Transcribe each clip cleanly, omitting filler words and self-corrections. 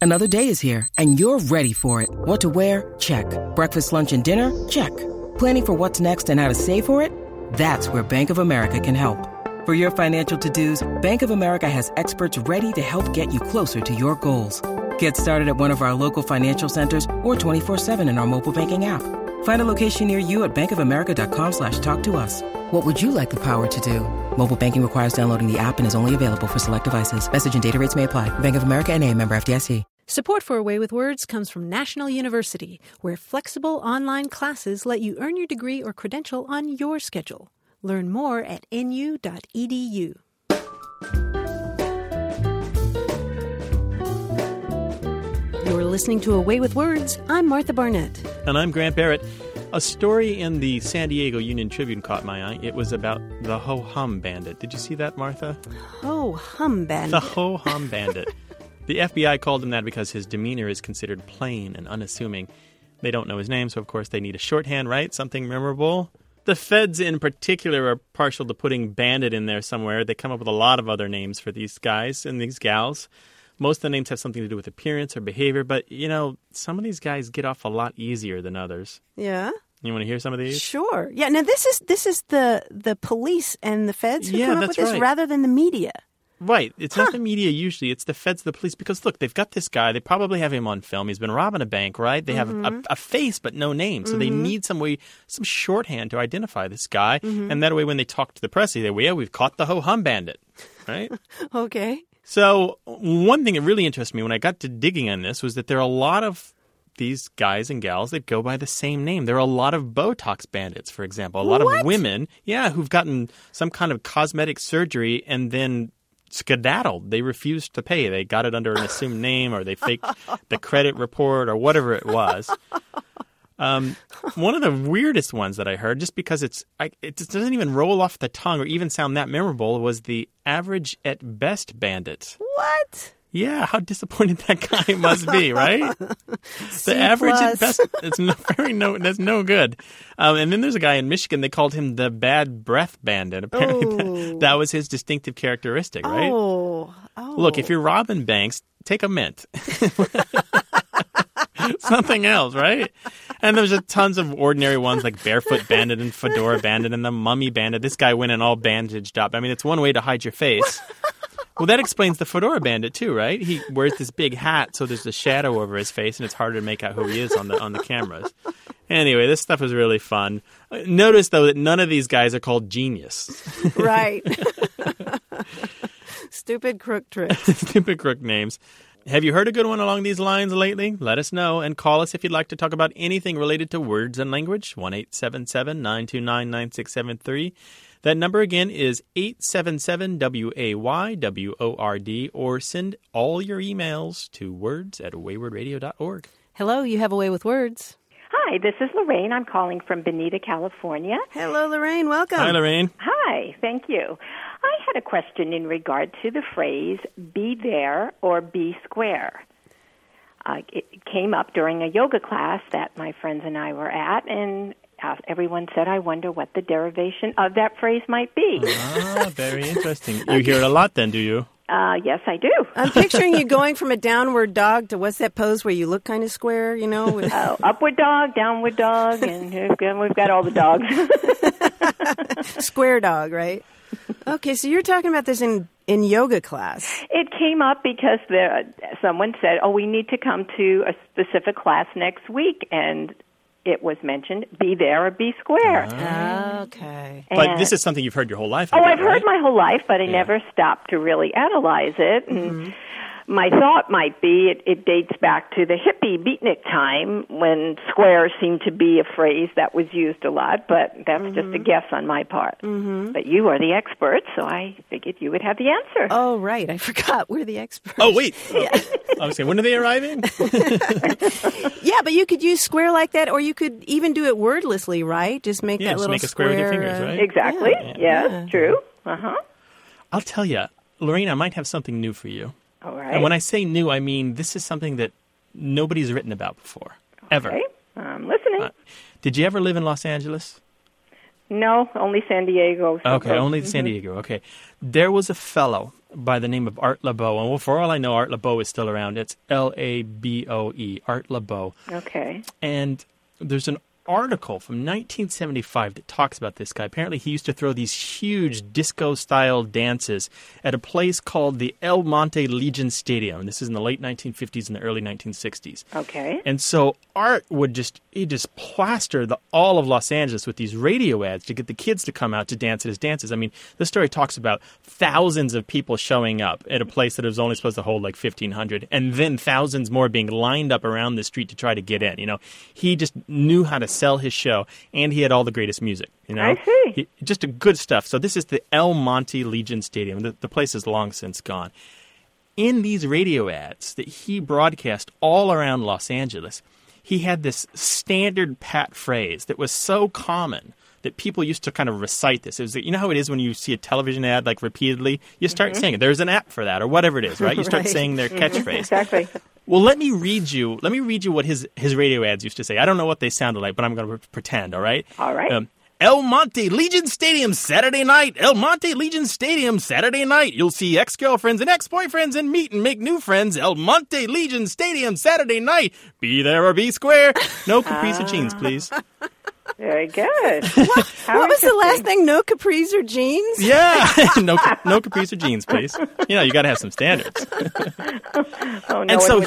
Another day is here, and you're ready for it. What to wear? Check. Breakfast, lunch, and dinner? Check. Planning for what's next and how to save for it? That's where Bank of America can help. For your financial to-dos, Bank of America has experts ready to help get you closer to your goals. Get started at one of our local financial centers or 24/7 in our mobile banking app. Find a location near you at bankofamerica.com/talktous. What would you like the power to do? Mobile banking requires downloading the app and is only available for select devices. Message and data rates may apply. Bank of America N.A., member FDIC. Support for A Way with Words comes from National University, where flexible online classes let you earn your degree or credential on your schedule. Learn more at nu.edu. You're listening to A Way with Words. I'm Martha Barnett. And I'm Grant Barrett. A story in the San Diego Union Tribune caught my eye. It was about the Ho-Hum Bandit. Did you see that, Martha? Ho-Hum Bandit. The Ho-Hum Bandit. The FBI called him that because his demeanor is considered plain and unassuming. They don't know his name, so of course they need a shorthand, right? Something memorable. The feds in particular are partial to putting bandit in there somewhere. They come up with a lot of other names for these guys and these gals. Most of the names have something to do with appearance or behavior, but, you know, some of these guys get off a lot easier than others. Yeah? You want to hear some of these? Sure. Yeah, now this is the police and the feds who come up with this rather than the media. Right. It's not the media usually. It's the feds, the police. Because, look, they've got this guy. They probably have him on film. He's been robbing a bank, right? They have a face but no name. So they need some shorthand to identify this guy. And that way when they talk to the press, they say, well, yeah, we've caught the Ho-Hum Bandit, right? Okay. So one thing that really interested me when I got to digging on this was that there are a lot of these guys and gals that go by the same name. There are a lot of Botox bandits, for example. A lot of women, who've gotten some kind of cosmetic surgery and then skedaddled. They refused to pay. They got it under an assumed name, or they faked the credit report, or whatever it was. One of the weirdest ones that I heard, just because it doesn't even roll off the tongue or even sound that memorable, was the average at best bandit. What? Yeah, how disappointed that guy must be, right? The average at best, there's no good. And then there's a guy in Michigan, they called him the bad breath bandit. Apparently that was his distinctive characteristic, right? Oh. Look, if you're robbing banks, take a mint. Something else, right? And there's tons of ordinary ones like Barefoot Bandit and Fedora Bandit and the Mummy Bandit. This guy went in all bandaged up. I mean, it's one way to hide your face. Well, that explains the Fedora Bandit too, right? He wears this big hat, so there's a shadow over his face, and it's harder to make out who he is on the cameras. Anyway, this stuff is really fun. Notice, though, that none of these guys are called Genius. Right. Stupid crook tricks. Stupid crook names. Have you heard a good one along these lines lately? Let us know, and call us if you'd like to talk about anything related to words and language, 1-877-929-9673. That number again is 877-WAY-WORD, or send all your emails to words@waywardradio.org. Hello, you have A Way with Words. Hi, this is Lorraine. I'm calling from Bonita, California. Hello, Lorraine. Welcome. Hi, Lorraine. Hi, thank you. I had a question in regard to the phrase, be there or be square. It came up during a yoga class that my friends and I were at, and everyone said, I wonder what the derivation of that phrase might be. Ah, very interesting. You hear it a lot then, do you? Yes, I do. I'm picturing you going from a downward dog to what's that pose where you look kind of square, you know? Upward dog, downward dog, and we've got all the dogs. Square dog, right? Okay, so you're talking about this in yoga class. It came up because someone said, we need to come to a specific class next week, and it was mentioned, be there or be square. Okay. But this is something you've heard your whole life. I've heard my whole life, but I never stopped to really analyze it. And my thought might be it dates back to the hippie beatnik time when square seemed to be a phrase that was used a lot, but that's just a guess on my part. But you are the expert, so I figured you would have the answer. Oh, right. I forgot. We're the experts. Oh, wait. I was saying, when are they arriving? Yeah, but you could use square like that, or you could even do it wordlessly, right? Just make that little make a square with your fingers, right? Exactly. Yeah, true. I'll tell you, Lorraine, I might have something new for you. All right. And when I say new, I mean this is something that nobody's written about before, ever. Okay, I'm listening. Did you ever live in Los Angeles? No, only San Diego. So Okay, only San Diego. Okay. There was a fellow by the name of Art Laboe. And for all I know, Art Laboe is still around. It's Laboe, Art Laboe. Okay. And there's an article from 1975 that talks about this guy. Apparently, he used to throw these huge disco-style dances at a place called the El Monte Legion Stadium. And this is in the late 1950s and the early 1960s. Okay. And so Art would just plaster all of Los Angeles with these radio ads to get the kids to come out to dance at his dances. I mean, this story talks about thousands of people showing up at a place that was only supposed to hold like 1,500, and then thousands more being lined up around the street to try to get in. You know, he just knew how to sell his show, and he had all the greatest music. You know, I see. Just a good stuff. So this is the El Monte Legion Stadium. The place is long since gone. In these radio ads that he broadcast all around Los Angeles, he had this standard pat phrase that was so common that people used to kind of recite this. It was, you know how it is when you see a television ad like repeatedly? You start saying it. There's an app for that, or whatever it is, right? You start saying their catchphrase. Exactly. Well, let me read you what his radio ads used to say. I don't know what they sounded like, but I'm going to pretend, all right? All right. El Monte Legion Stadium Saturday night. El Monte Legion Stadium Saturday night. You'll see ex-girlfriends and ex-boyfriends and meet and make new friends. El Monte Legion Stadium Saturday night. Be there or be square. No capris or jeans, please. Very good. What was the last thing? No capris or jeans? Yeah. no capris or jeans, please. You know, you got to have some standards. Oh, no And so one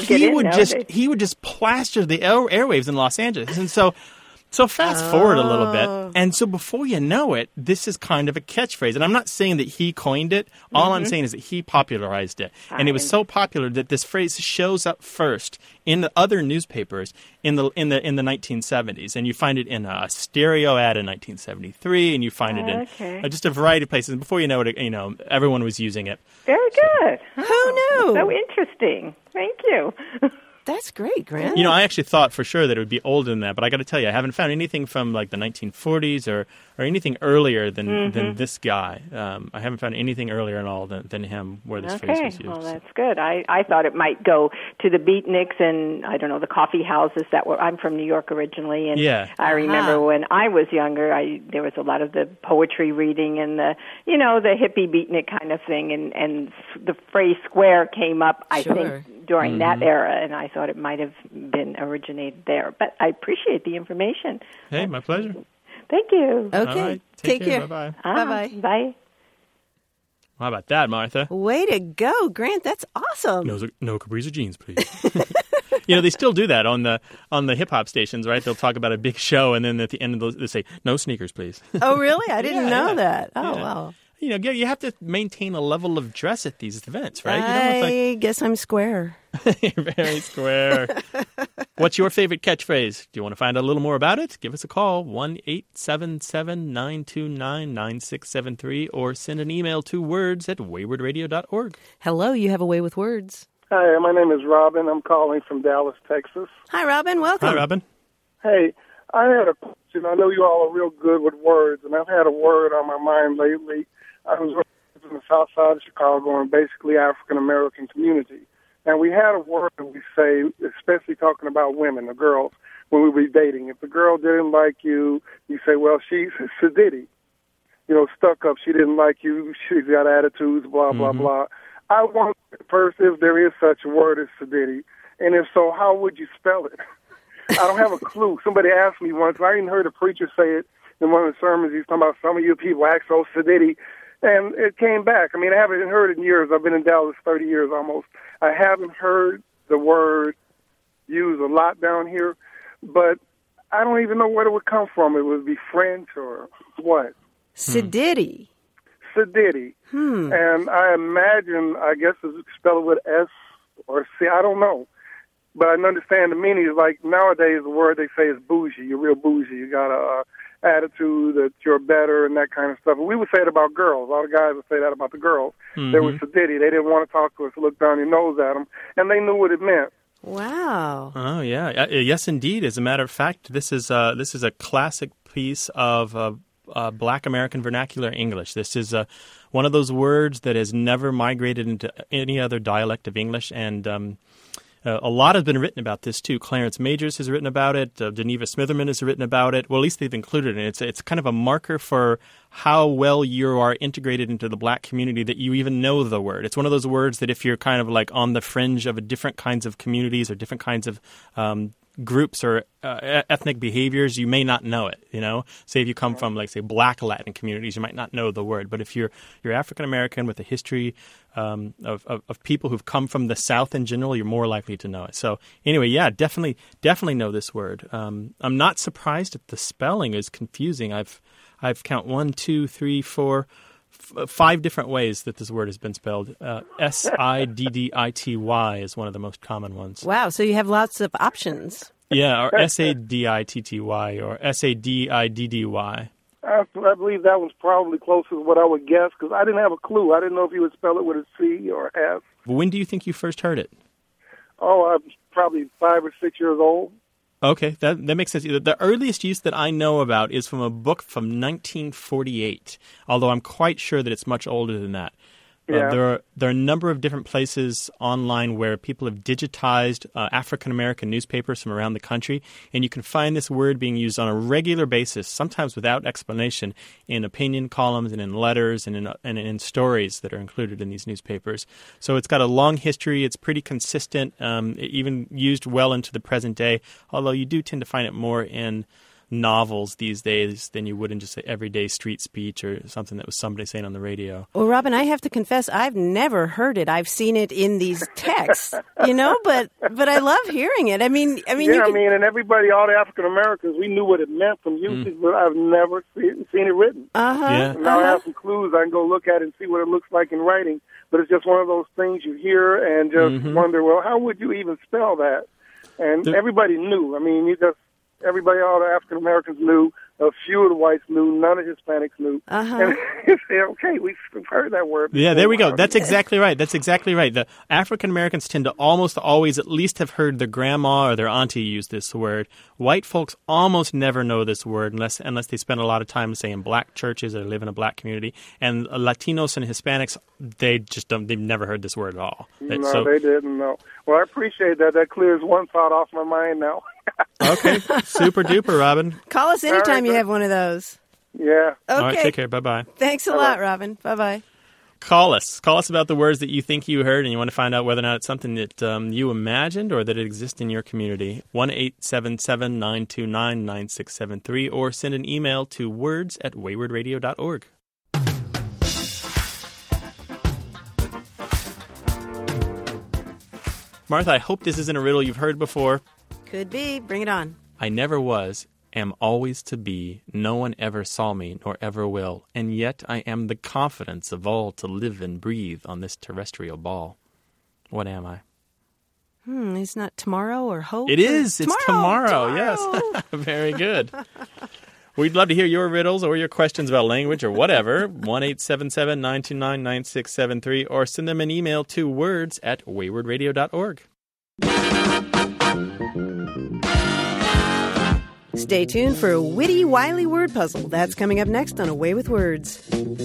he would just plaster the airwaves in Los Angeles. And so fast forward a little bit, and so before you know it, this is kind of a catchphrase. And I'm not saying that he coined it. All I'm saying is that he popularized it. And it was so popular that this phrase shows up first in the other newspapers in the 1970s. And you find it in a stereo ad in 1973, and you find it in just a variety of places. And before you know it, everyone was using it. Very good. Who knew? So interesting. Thank you. That's great, Grant. You know, I actually thought for sure that it would be older than that, but I got to tell you, I haven't found anything from like the 1940s or anything earlier than this guy. I haven't found anything earlier at all than him where this phrase was used. Well, that's good. I thought it might go to the beatniks and, I don't know, the coffee houses I'm from New York originally, and I remember when I was younger, there was a lot of the poetry reading and the hippie beatnik kind of thing, and the phrase square came up, I think, during that era, and I thought it might have been originated there. But I appreciate the information. Hey, my pleasure. Thank you. Okay. Right, take care. Bye-bye. Bye-bye. Bye. How about that, Martha? Way to go, Grant. That's awesome. No capris or jeans, please. They still do that on the hip-hop stations, right? They'll talk about a big show, and then at the end of those, they say, no sneakers, please. Oh, really? I didn't know that. Oh, wow. You have to maintain a level of dress at these events, right? I guess I'm square. You're very square. What's your favorite catchphrase? Do you want to find out a little more about it? Give us a call, 1-877-929-9673, or send an email to words@waywardradio.org. Hello, you have a way with words. Hi, my name is Robin. I'm calling from Dallas, Texas. Hi, Robin. Welcome. Hi, Robin. Hey, I had a question. I know you all are real good with words, and I've had a word on my mind lately. I was in the south side of Chicago in basically African-American community. And we had a word that we say, especially talking about women, the girls, when we were dating. If the girl didn't like you, you say, well, she's sedity. Stuck up. She didn't like you. She's got attitudes, blah, blah, blah. I want first if there is such a word as sedity. And if so, how would you spell it? I don't have a clue. Somebody asked me once. I even heard a preacher say it in one of the sermons. He's talking about some of you people act so sedity. And it came back. I mean, I haven't heard it in years. I've been in Dallas 30 years almost. I haven't heard the word used a lot down here, but I don't even know where it would come from. It would be French or what? Sedity. Sedity. And I imagine, I guess it's spelled with S or C. I don't know. But I understand the meaning is like nowadays the word they say is bougie. You're real bougie. You got a attitude that you're better and that kind of stuff. And we would say it about girls. A lot of guys would say that about the girls. They were sedity. They didn't want to talk to us, look down your nose at them, and they knew what it meant. Wow. Oh, yeah. Yes, indeed. As a matter of fact, this is a classic piece of Black American vernacular English. This is one of those words that has never migrated into any other dialect of English, and A lot has been written about this, too. Clarence Majors has written about it. Geneva Smitherman has written about it. Well, at least they've included it. It's kind of a marker for how well you are integrated into the black community that you even know the word. It's one of those words that if you're kind of like on the fringe of different kinds of communities or different kinds of groups or ethnic behaviors, you may not know it, you know? Say if you come from, like, say, black Latin communities, you might not know the word. But if you're African-American with a history of people who've come from the South in general, you're more likely to know it. So anyway, yeah, definitely know this word. I'm not surprised that the spelling is confusing. I've count 1, 2, 3, 4, 5 different ways that this word has been spelled. Siddity is one of the most common ones. Wow, so you have lots of options. Yeah, or Saditty or Sadiddy. I believe that was probably closest to what I would guess because I didn't have a clue. I didn't know if you would spell it with a C or S. When do you think you first heard it? Oh, I'm probably 5 or 6 years old. Okay, that makes sense. The earliest use that I know about is from a book from 1948, although I'm quite sure that it's much older than that. Yeah. There are a number of different places online where people have digitized African-American newspapers from around the country, and you can find this word being used on a regular basis, sometimes without explanation, in opinion columns and in letters and in stories that are included in these newspapers. So it's got a long history. It's pretty consistent, even used well into the present day, although you do tend to find it more in novels these days than you would in just an everyday street speech or something that was somebody saying on the radio. Well, Robin, I have to confess, I've never heard it. I've seen it in these texts, but I love hearing it. I mean, and everybody, all the African Americans, we knew what it meant from usage, but I've never seen it written. Yeah. And now I have some clues. I can go look at it and see what it looks like in writing. But it's just one of those things you hear and just wonder, well, how would you even spell that? And everybody knew. I mean, everybody, all the African Americans knew. A few of the whites knew. None of the Hispanics knew. And you say, okay, we've heard that word before. Yeah, there we go. That's exactly right. The African Americans tend to almost always at least have heard their grandma or their auntie use this word. White folks almost never know this word unless they spend a lot of time, say, in black churches or live in a black community. And Latinos and Hispanics, they've never heard this word at all. They didn't know. Well, I appreciate that. That clears one thought off my mind now. Okay, super duper, Robin. Call us anytime you have one of those. Yeah. Okay. All right, take care. Bye-bye. Thanks a lot, Robin. Bye-bye. Call us. Call us about the words that you think you heard and you want to find out whether or not it's something that you imagined or that it exists in your community. 1-877-929-9673 or send an email to words@waywardradio.org. Martha, I hope this isn't a riddle you've heard before. Could be. Bring it on. I never was, am always to be. No one ever saw me, nor ever will. And yet I am the confidence of all to live and breathe on this terrestrial ball. What am I? It's not tomorrow or hope? It is. It's tomorrow. Tomorrow. Yes. Very good. We'd love to hear your riddles or your questions about language or whatever. 1-877-929-9673 or send them an email to words@waywardradio.org. Stay tuned for a witty, wily word puzzle. That's coming up next on Away with Words.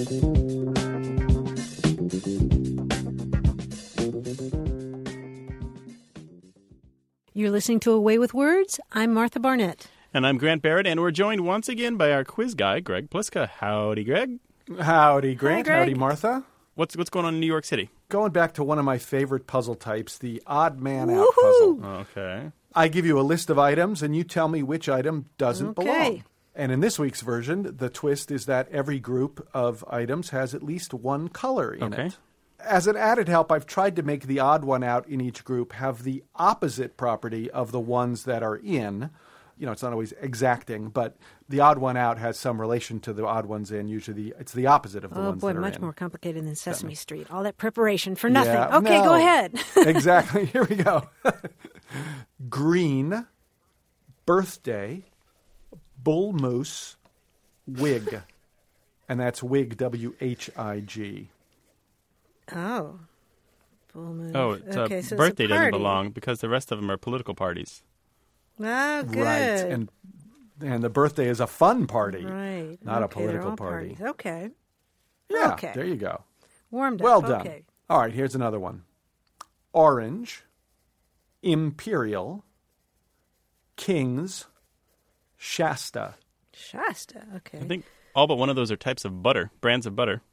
You're listening to Away with Words. I'm Martha Barnett. And I'm Grant Barrett, and we're joined once again by our quiz guy, Greg Pliska. Howdy, Greg. Howdy, Grant. Hi, Greg. Howdy, Martha. What's going on in New York City? Going back to one of my favorite puzzle types, the odd man out puzzle. Okay. I give you a list of items, and you tell me which item doesn't Okay. belong. And in this week's version, the twist is that every group of items has at least one color in Okay. it. As an added help, I've tried to make the odd one out in each group have the opposite property of the ones that are in. You know, it's not always exacting, but the odd one out has some relation to the odd ones in. Usually it's the opposite of the ones that are much in. more complicated than Sesame Street. All that preparation for nothing. Yeah, Okay, no. go ahead. Exactly. Here we go. Green, birthday, bull moose, wig. And that's wig, W-H-I-G. Oh. Full moon. Oh, it's okay, so birthday it's a doesn't party. belong because the rest of them are political parties. Oh, good. Right. And the birthday is a fun party. Right. Not a Okay, they're political all party. parties. Okay. Yeah, Okay. there you go. Warmed up. Well done. Okay. All right, here's another one. Orange, Imperial, King's, Shasta. Shasta, okay. I think all but one of those are types of butter, brands of butter.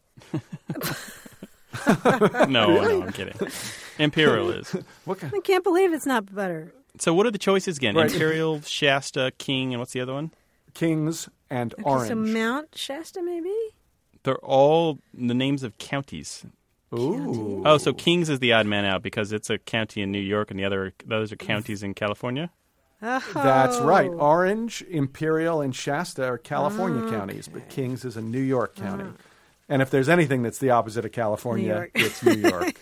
No, I'm kidding. Imperial is. I can't believe it's not butter. So what are the choices again? Right. Imperial, Shasta, King, and what's the other one? King's and Okay, Orange. so Mount Shasta, maybe? They're all the names of counties. Ooh. Oh, so Kings is the odd man out because it's a county in New York and the others are counties in California? Oh. That's right. Orange, Imperial, and Shasta are California counties, but Kings is a New York county. And if there's anything that's the opposite of California, it's New York.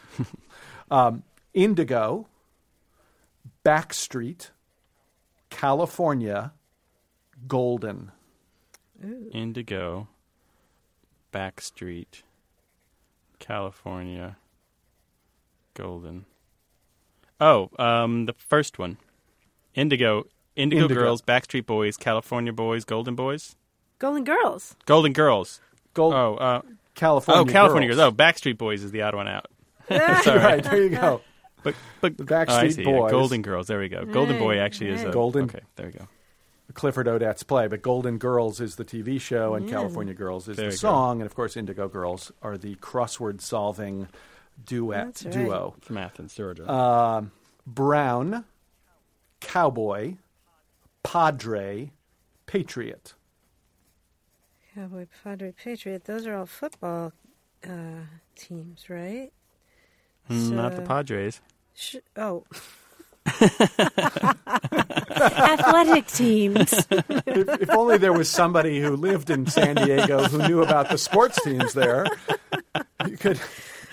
Indigo, Backstreet, California, Golden. Indigo, Backstreet, California, Golden. Oh, the first one. Indigo Girls, Backstreet Boys, California Boys, Golden Boys? Golden Girls. Golden Girls. California California Girls. Girls. Oh, Backstreet Boys is the odd one out. Right, there you go. But The Backstreet I see, yeah. Boys. Golden Girls, there we go. Golden Boy actually is a... Golden. Okay, there we go. Clifford Odets play, but Golden Girls is the TV show, and California Girls is There the you go. song, and of course, Indigo Girls are the crossword-solving That's right. duo. It's math in Georgia. Brown, Cowboy, Padre, Patriot. Cowboy, Padre, Patriot. Those are all football teams, right? Not the Padres. Athletic teams. If only there was somebody who lived in San Diego who knew about the sports teams there. You could.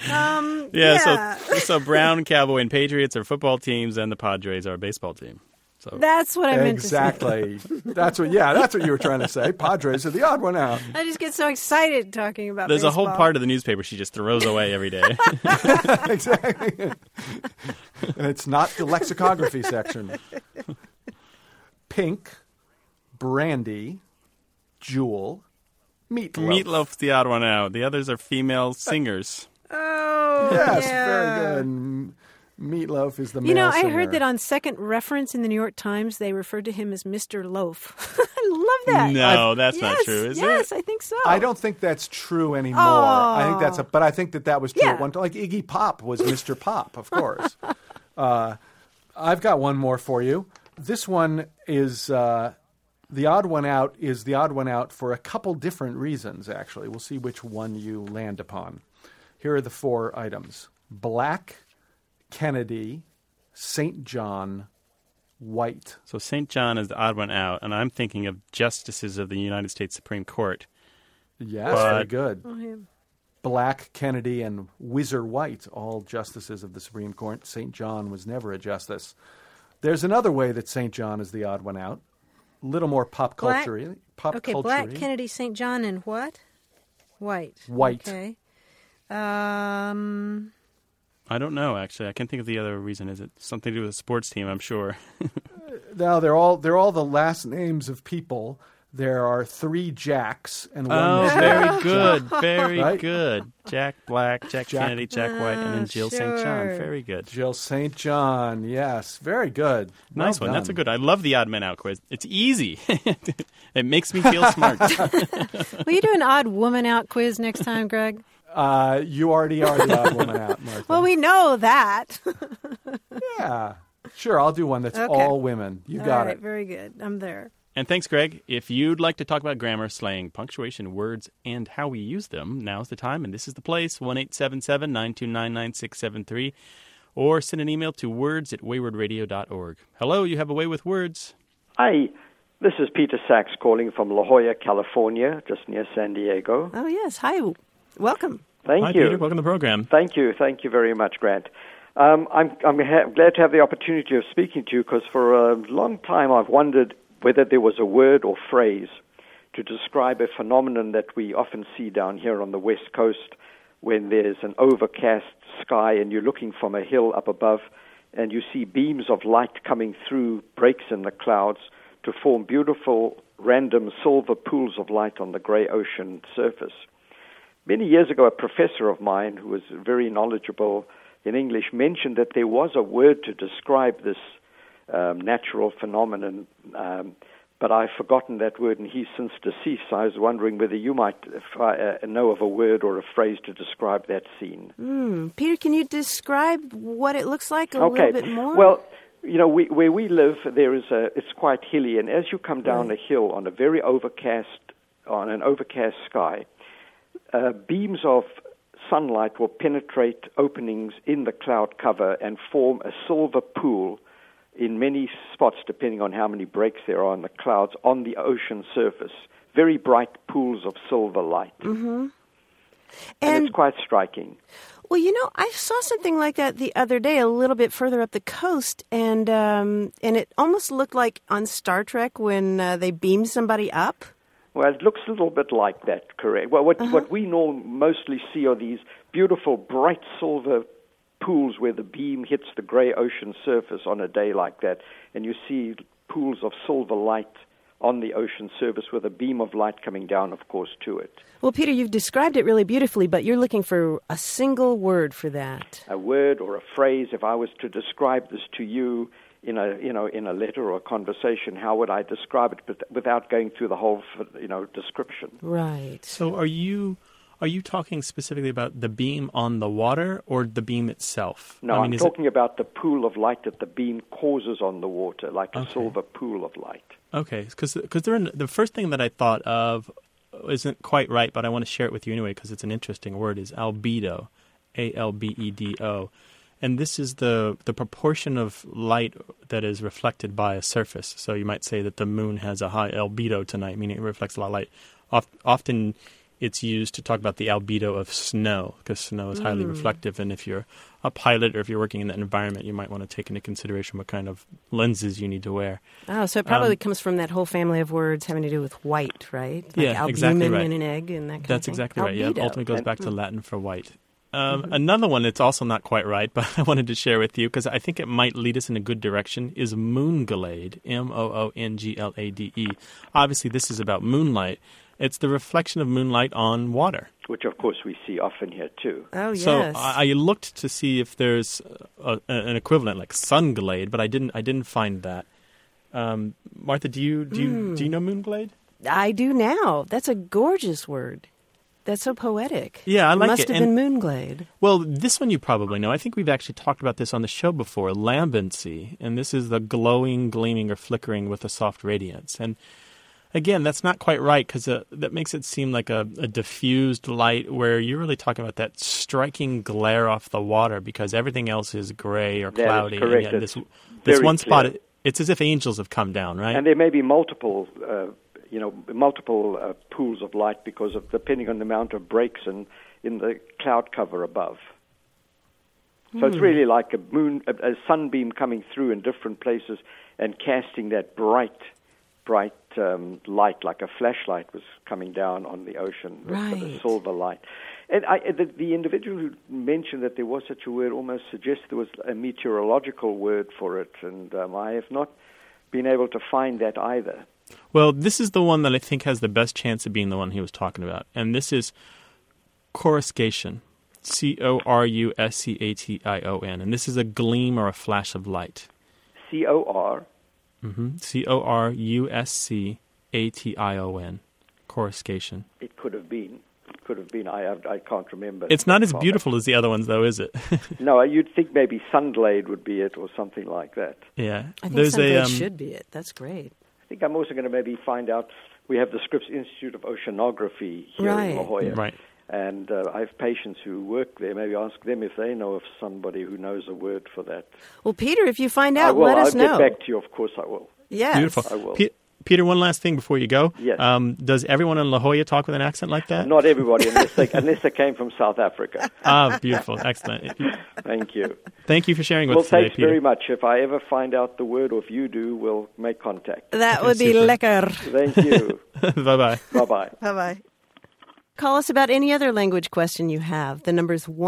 So Brown, Cowboy, and Patriots are football teams, and the Padres are a baseball team. So That's what I meant to say. Exactly. That's what you were trying to say. Padres are the odd one out. I just get so excited talking about there's baseball. a whole part of the newspaper she just throws away every day. Exactly. And it's not the lexicography section. Pink, Brandy, Jewel, Meatloaf. Meatloaf's the odd one out. The others are female singers. Oh, Yes, yeah. very good. Meatloaf is the male You know, singer. I heard that on second reference in the New York Times, they referred to him as Mr. Loaf. I love that. No, that's not true, is it? Yes, I think so. I don't think that's true anymore. Oh. I think but I think that was true Yeah. at one time. Like Iggy Pop was Mr. Pop, of course. I've got one more for you. This one is the odd one out. Is the odd one out for a couple different reasons? Actually, we'll see which one you land upon. Here are the 4 items: Black, Kennedy, St. John, White. So St. John is the odd one out, and I'm thinking of justices of the United States Supreme Court. Yes, But- very good. Oh, yeah. Black, Kennedy, and Whizzer White, all justices of the Supreme Court. St. John was never a justice. There's another way that St. John is the odd one out. A little more pop Black- culture. Okay, Black, Kennedy, St. John, and what? White. White. Okay. I don't know, actually. I can't think of the other reason. Is it something to do with a sports team? I'm sure. No, they're all the last names of people. There are 3 Jacks and one Oh, Michelle. very good. Very Right? good. Jack Black, Jack Kennedy, Jack White, and then Jill St. John. sure. Very good. Jill St. John. Yes, very good. Nice Well one. That's a done. good. I love the Odd Men Out quiz. It's easy. It makes me feel smart. Will you do an odd woman out quiz next time, Greg? You already are the odd woman out, Martha. Well, we know that. Yeah. Sure, I'll do one that's Okay. all women. You got All right, it. very good. I'm there. And thanks, Greg. If you'd like to talk about grammar, slang, punctuation, words, and how we use them, now's the time, and this is the place, 1-877-929-9673, or send an email to words@waywardradio.org. Hello, you have a way with words. Hi, this is Peter Sachs calling from La Jolla, California, just near San Diego. Oh, yes. Hi. Welcome. Thank Hi, you. Peter. Welcome to the program. Thank you very much, Grant. I'm glad to have the opportunity of speaking to you because for a long time I've wondered whether there was a word or phrase to describe a phenomenon that we often see down here on the West Coast when there's an overcast sky and you're looking from a hill up above and you see beams of light coming through breaks in the clouds to form beautiful random silver pools of light on the gray ocean surface. Many years ago, a professor of mine who was very knowledgeable, in English, mentioned that there was a word to describe this natural phenomenon, but I've forgotten that word, and he's since deceased. So I was wondering whether you might know of a word or a phrase to describe that scene. Peter, can you describe what it looks like a little bit more? Well, where we live, it's quite hilly, and as you come down a hill on an overcast sky, beams of sunlight will penetrate openings in the cloud cover and form a silver pool in many spots, depending on how many breaks there are in the clouds, on the ocean surface. Very bright pools of silver light. Mm-hmm. And it's quite striking. Well, I saw something like that the other day, a little bit further up the coast, and it almost looked like on Star Trek when they beam somebody up. Well, it looks a little bit like that, correct. Well, what we mostly see are these beautiful, bright silver pools where the beam hits the gray ocean surface on a day like that, and you see pools of silver light on the ocean surface with a beam of light coming down, of course, to it. Well, Peter, you've described it really beautifully, but you're looking for a single word for that. A word or a phrase. If I was to describe this to you in a letter or a conversation, how would I describe it, but without going through the whole description? Right. So are you talking specifically about the beam on the water or the beam itself? No, I'm talking about the pool of light that the beam causes on the water, like a silver pool of light. Okay, because the first thing that I thought of isn't quite right, but I want to share it with you anyway because it's an interesting word, is albedo, A-L-B-E-D-O. And this is the proportion of light that is reflected by a surface. So you might say that the moon has a high albedo tonight, meaning it reflects a lot of light. Often it's used to talk about the albedo of snow, because snow is highly reflective. And if you're a pilot or if you're working in that environment, you might want to take into consideration what kind of lenses you need to wear. Oh, so it probably comes from that whole family of words having to do with white, right? Like yeah, albumin exactly right. in an egg and that kind That's of thing. exactly right. Yeah, it ultimately goes back to Latin for white. Mm-hmm. Another one that's also not quite right, but I wanted to share with you because I think it might lead us in a good direction, is moonglade, M-O-O-N-G-L-A-D-E. Obviously, this is about moonlight. It's the reflection of moonlight on water. Which, of course, we see often here, too. Oh, yes. So I looked to see if there's an equivalent, like sunglade, but I didn't find that. Martha, do you know moonglade? I do now. That's a gorgeous word. That's so poetic. Yeah, I like it. Must have been moonglade. Well, this one you probably know. I think we've actually talked about this on the show before, lambency. And this is the glowing, gleaming, or flickering with a soft radiance. And again, that's not quite right because that makes it seem like a diffused light where you're really talking about that striking glare off the water because everything else is gray or cloudy. That is correct. And this one spot, it's as if angels have come down, right? And there may be multiple pools of light because of depending on the amount of breaks in the cloud cover above. So it's really like a sunbeam coming through in different places and casting that bright light, like a flashlight was coming down on the ocean with the silver light. And the individual who mentioned that there was such a word almost suggests there was a meteorological word for it, and I have not been able to find that either. Well, this is the one that I think has the best chance of being the one he was talking about, and this is coruscation, C-O-R-U-S-C-A-T-I-O-N, and this is a gleam or a flash of light. C-O-R? Mm-hmm. C-O-R-U-S-C-A-T-I-O-N, coruscation. It could have been. I can't remember. It's not as beautiful as the other ones, though, is it? No, you'd think maybe sunglade would be it or something like that. Yeah. I think sunglade should be it. That's great. I think I'm also going to maybe find out. We have the Scripps Institute of Oceanography here in La Jolla. Right. And I have patients who work there. Maybe ask them if they know of somebody who knows a word for that. Well, Peter, if you find out, let us know. I'll get back to you, of course I will. Yes. Beautiful. I will. Peter, one last thing before you go. Yes. Does everyone in La Jolla talk with an accent like that? Not everybody, unless they came from South Africa. Ah, beautiful. Excellent. Thank you. Thank you for sharing with us today, Peter. Well, thanks very much. If I ever find out the word, or if you do, we'll make contact. That would be lekker. Thank you. Bye-bye. Bye-bye. Bye-bye. Call us about any other language question you have. The number is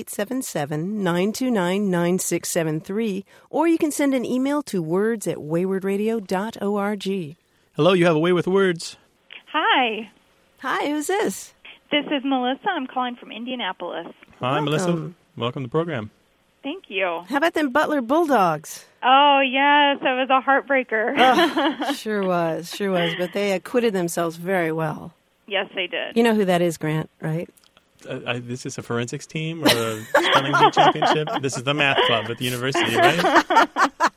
1-877-929-9673, or you can send an email to words@waywardradio.org. Hello, you have a way with words. Hi. Hi, who's this? This is Melissa. I'm calling from Indianapolis. Hi, Melissa. Welcome to the program. Thank you. How about them Butler Bulldogs? Oh, yes, that was a heartbreaker. Sure was. But they acquitted themselves very well. Yes, they did. You know who that is, Grant, right? This is a forensics team or a spelling bee championship? This is the math club at the university, right?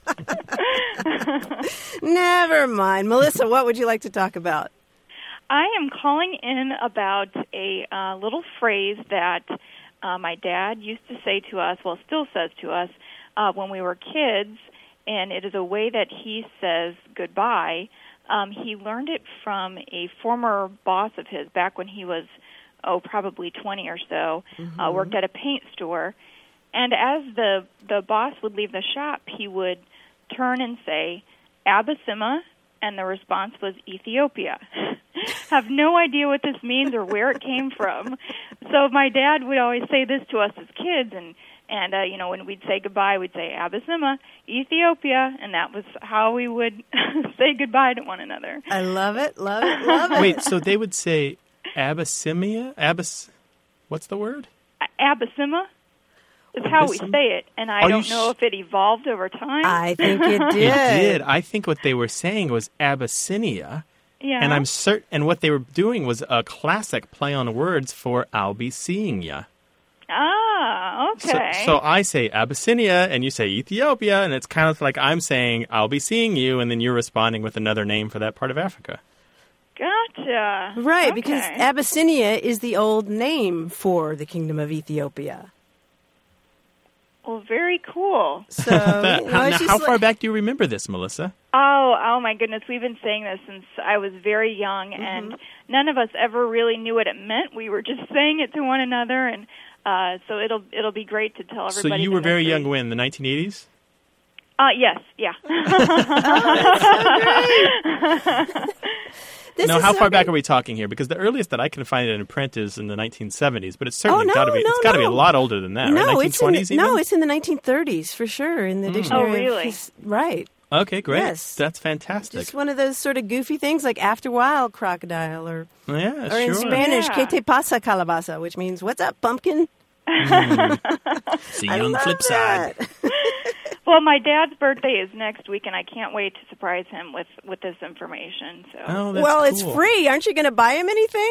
Never mind. Melissa, what would you like to talk about? I am calling in about a little phrase that my dad used to say to us, well, still says to us, when we were kids, and it is a way that he says goodbye. He learned it from a former boss of his back when he was, probably 20 or so, worked at a paint store. And as the boss would leave the shop, he would turn and say, Abyssima, and the response was Ethiopia. Have no idea what this means or where it came from. So my dad would always say this to us as kids, and when we'd say goodbye, we'd say Abyssima, Ethiopia, and that was how we would say goodbye to one another. I love it. Wait, so they would say Abyssimia? What's the word? Abyssima is how we say it, and I don't know if it evolved over time. I think it did. It did. I think what they were saying was Abyssinia. Yeah. And I'm certain, and what they were doing was a classic play on words for I'll be seeing ya. Ah, okay. So I say Abyssinia, and you say Ethiopia, and it's kind of like I'm saying I'll be seeing you, and then you're responding with another name for that part of Africa. Gotcha. Right, okay. because Abyssinia is the old name for the Kingdom of Ethiopia. Well, very cool. So, how far back do you remember this, Melissa? Oh my goodness. We've been saying this since I was very young, and none of us ever really knew what it meant. We were just saying it to one another, and so it'll be great to tell everybody. So you were very young when, the 1980s? Yes, yeah. Now, how far back are we talking here? Because the earliest that I can find in print is in the 1970s, but it's certainly got to be. It's got to be a lot older than that, right? 1920s even? It's in the 1930s for sure in the dictionary. Oh, really? Right. Okay, great. Yes. That's fantastic. Just one of those sort of goofy things like after a while, crocodile, or in Spanish, ¿Qué te pasa, calabaza? Which means, what's up, pumpkin? See you on the flip side. Well, my dad's birthday is next week, and I can't wait to surprise him with this information. So. Oh, that's cool. cool. It's free. Aren't you going to buy him anything?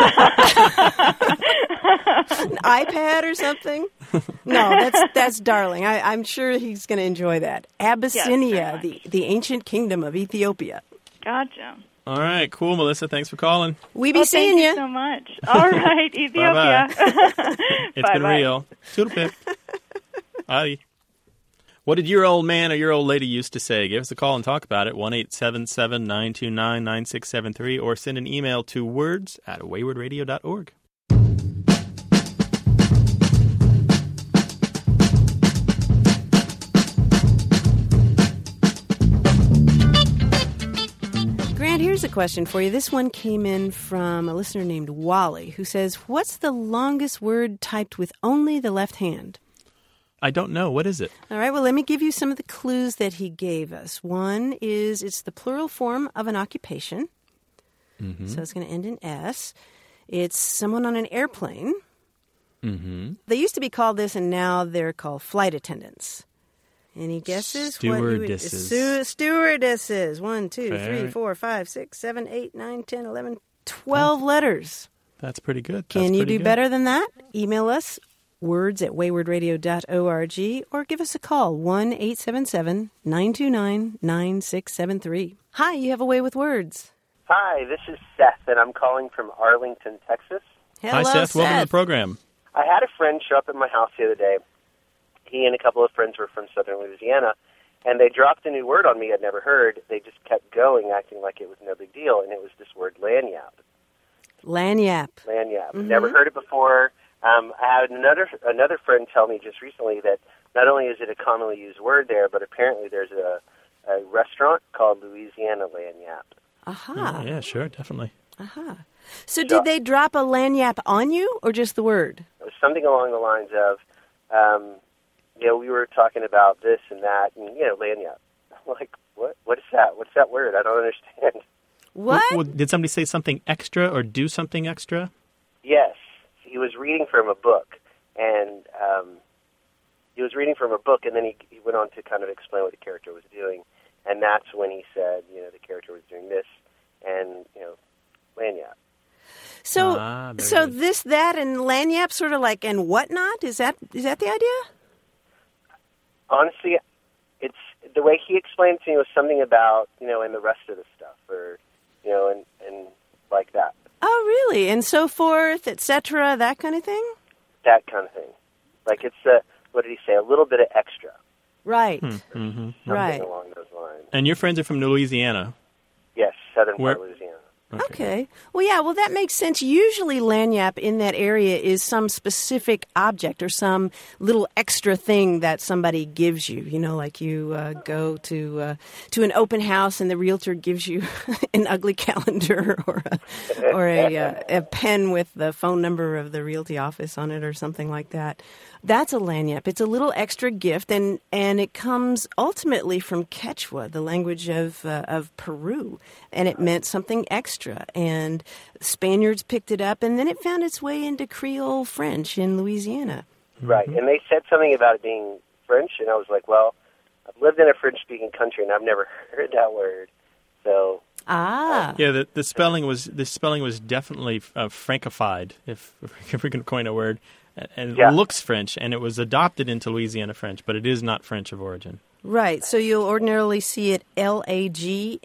An iPad or something? No, that's darling. I'm sure he's going to enjoy that. Abyssinia, yes, the ancient kingdom of Ethiopia. Gotcha. All right, cool, Melissa. Thanks for calling. We be seeing you. Thank you so much. All right, Ethiopia. It's been real. Toodle pip. Bye. What did your old man or your old lady used to say? Give us a call and talk about it, 1-877-929-9673, or send an email to words@waywardradio.org. Grant, here's a question for you. This one came in from a listener named Wally, who says, what's the longest word typed with only the left hand? I don't know. What is it? All right, well, let me give you some of the clues that he gave us. One is it's the plural form of an occupation. Mm-hmm. So it's going to end in S. It's someone on an airplane. Mm-hmm. They used to be called this, and now they're called flight attendants. Any guesses? Stewardesses. Stewardesses. 1, 2, 3, 4, 5, 6, 7, 8, 9, 10, 11, 12 letters. That's pretty good. Can you do better than that? Email us. words@waywardradio.org, or give us a call, 1-877-929-9673. Hi, you have a way with words. Hi, this is Seth, and I'm calling from Arlington, Texas. Hello, Hi, Seth. Welcome to the program. I had a friend show up at my house the other day. He and a couple of friends were from southern Louisiana, and they dropped a new word on me I'd never heard. They just kept going, acting like it was no big deal, and it was this word lanyap. Lanyap. Mm-hmm. Never heard it before. I had another friend tell me just recently that not only is it a commonly used word there, but apparently there's a restaurant called Louisiana Lanyap. Aha. Yeah, sure, definitely. Aha. So did they drop a lanyap on you, or just the word? It was something along the lines of, we were talking about this and that, and, lanyap. I'm like, what? What is that? What's that word? I don't understand. What? Well, did somebody say something extra or do something extra? Yes. He was reading from a book, and he was reading from a book, and then he went on to kind of explain what the character was doing, and that's when he said, the character was doing this, and lagniappe. So, good. this, that, and lagniappe, sort of like and whatnot. Is that the idea? Honestly, it's the way he explained to me was something about and the rest of the stuff, or and like that. Oh, really? And so forth, etc. That kind of thing. That kind of thing. Like it's what did he say? A little bit of extra. Right. Something Right. along those lines. And your friends are from Louisiana. Yes, southern part of Louisiana. Okay. Well, yeah, that makes sense. Usually lagniappe in that area is some specific object or some little extra thing that somebody gives you. Like you go to an open house and the realtor gives you an ugly calendar or a pen with the phone number of the realty office on it or something like that. That's a lagniappe. It's a little extra gift, and it comes ultimately from Quechua, the language of Peru, and it meant something extra. And Spaniards picked it up, and then it found its way into Creole French in Louisiana. Right, and they said something about it being French, and I was like, well, I've lived in a French-speaking country, and I've never heard that word, so... Yeah, the spelling was definitely Frankified, if we can coin a word. And it looks French, and it was adopted into Louisiana French, but it is not French of origin. Right, so you'll ordinarily see it Lagniappe.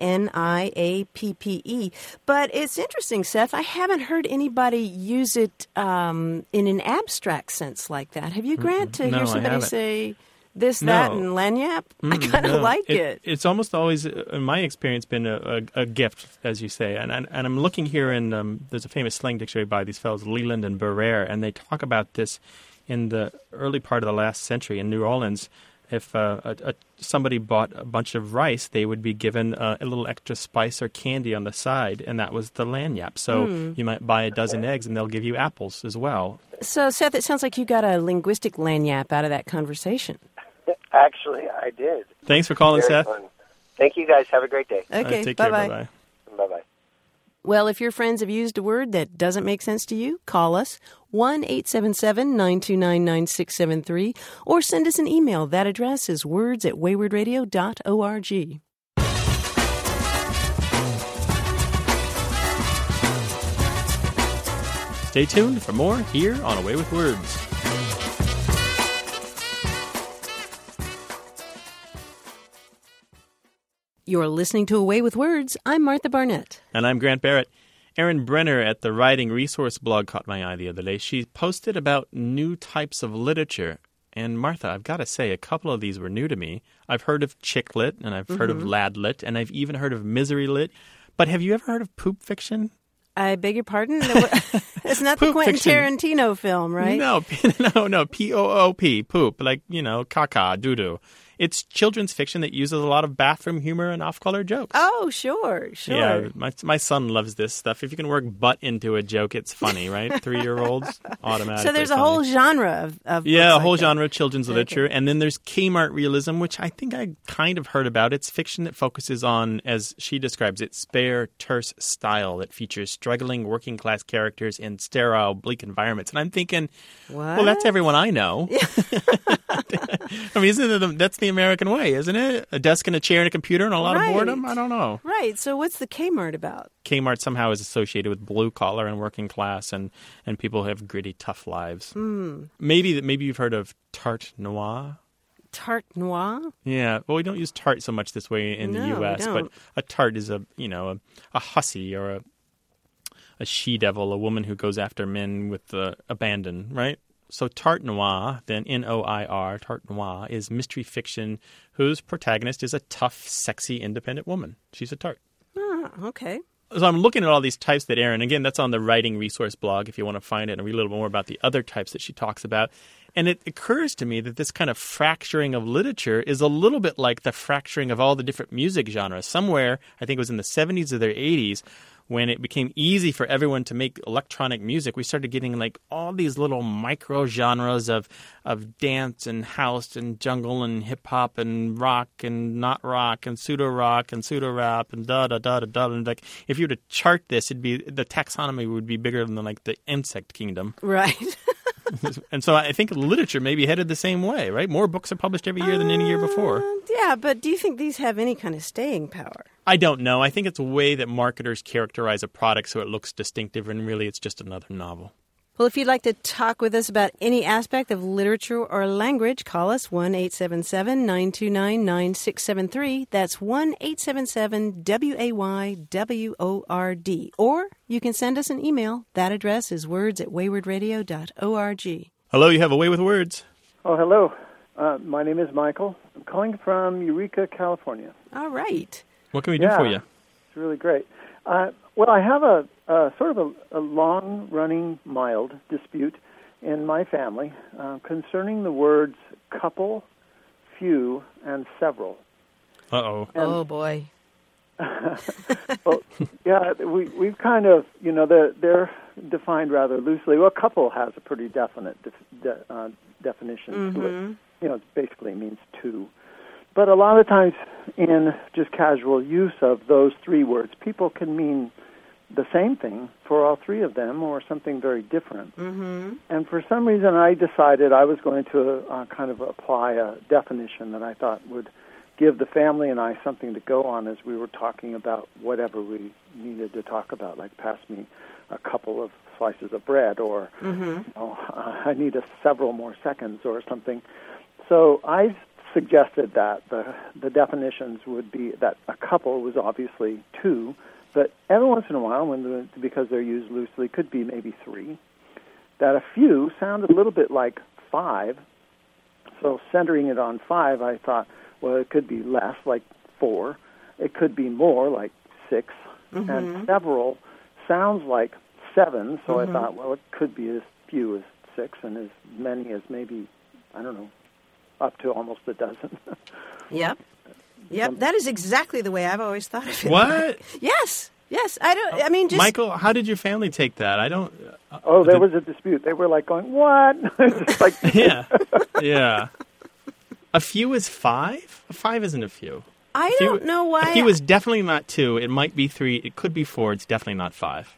But it's interesting, Seth, I haven't heard anybody use it in an abstract sense like that. Have you, Grant, to hear somebody say this, that, and lagniappe? I kind of like it. It's almost always, in my experience, been a gift, as you say. And I'm looking here, and there's a famous slang dictionary by these fellows, Leland and Barrère, and they talk about this in the early part of the last century in New Orleans. If somebody bought a bunch of rice, they would be given a little extra spice or candy on the side, and that was the lagniappe. So you might buy a dozen eggs, and they'll give you apples as well. So, Seth, it sounds like you got a linguistic lagniappe out of that conversation. Actually, I did. Thanks for calling, Very Seth. fun. Thank you, guys. Have a great day. Okay, take care. bye-bye. Bye-bye. Bye-bye. Well, if your friends have used a word that doesn't make sense to you, call us, 1-877-929-9673, or send us an email. That address is words@waywardradio.org. Stay tuned for more here on Away with Words. You're listening to Away with Words. I'm Martha Barnett. And I'm Grant Barrett. Erin Brenner at the Writing Resource blog caught my eye the other day. She posted about new types of literature. And Martha, I've got to say, a couple of these were new to me. I've heard of chick lit, and I've heard of lad lit, and I've even heard of misery lit. But have you ever heard of poop fiction? I beg your pardon? It's not the Quentin Tarantino film, right? No, P-O-O-P, poop, like, caca, doo-doo. It's children's fiction that uses a lot of bathroom humor and off-color jokes. Oh, sure. Yeah, my son loves this stuff. If you can work butt into a joke, it's funny, right? 3-year-olds, automatically. So there's a whole genre of yeah, a books whole like genre of children's literature. And then there's Kmart realism, which I think I kind of heard about. It's fiction that focuses on, as she describes it, spare, terse style that features struggling working-class characters in sterile, bleak environments. And I'm thinking, well, that's everyone I know. I mean, that's the American way, isn't it? A desk and a chair and a computer and a lot of boredom? I don't know. Right. So what's the Kmart about? Kmart somehow is associated with blue collar and working class, and people who have gritty, tough lives. Maybe you've heard of tarte noir. Tarte noir? Yeah. Well, we don't use tarte so much this way in the U.S., but a tarte is a hussy or a she-devil, a woman who goes after men with abandon, right? So tarte noir, then N-O-I-R, tarte noir, is mystery fiction whose protagonist is a tough, sexy, independent woman. She's a tarte. Oh, okay. So I'm looking at all these types that Erin, again, that's on the Writing Resource blog if you want to find it and read a little more about the other types that she talks about. And it occurs to me that this kind of fracturing of literature is a little bit like the fracturing of all the different music genres. Somewhere, I think it was in the 70s or the 80s, when it became easy for everyone to make electronic music, we started getting like all these little micro genres of dance and house and jungle and hip hop and rock and not rock and pseudo rap and da da da da da. And like if you were to chart this, the taxonomy would be bigger than like the insect kingdom. Right. And so I think literature may be headed the same way, right? More books are published every year than any year before. Yeah, but do you think these have any kind of staying power? I don't know. I think it's a way that marketers characterize a product so it looks distinctive, and really it's just another novel. Well, if you'd like to talk with us about any aspect of literature or language, call us 1-877-929-9673. That's 1-877-WAYWORD. Or you can send us an email. That address is words@waywardradio.org. Hello, you have a way with words. Oh, hello. My name is Michael. I'm calling from Eureka, California. All right. What can we do for you? It's really great. Well, I have a sort of a long-running, mild dispute in my family concerning the words couple, few, and several. Uh-oh. Oh, boy. Well, yeah, we've kind of, they're defined rather loosely. Well, couple has a pretty definite definition to it. It basically means two. But a lot of times in just casual use of those three words, people can mean the same thing for all three of them or something very different. And for some reason I decided I was going to kind of apply a definition that I thought would give the family and I something to go on as we were talking about whatever we needed to talk about, like pass me a couple of slices of bread or I need several more seconds or something. So I suggested that the definitions would be that a couple was obviously two, but every once in a while, because they're used loosely, could be maybe three. That a few sounded a little bit like five, so centering it on five, I thought, well, it could be less, like four. It could be more, like six. And several sounds like seven, so I thought, well, it could be as few as six and as many as maybe, I don't know, up to almost a dozen. Yep. That is exactly the way I've always thought of it. What? Yes. Just Michael, how did your family take that? I don't... there was a dispute. They were like going, what? Just like... Yeah. A few is five? A five isn't a few. I don't know why... A few is definitely not two. It might be three. It could be four. It's definitely not five.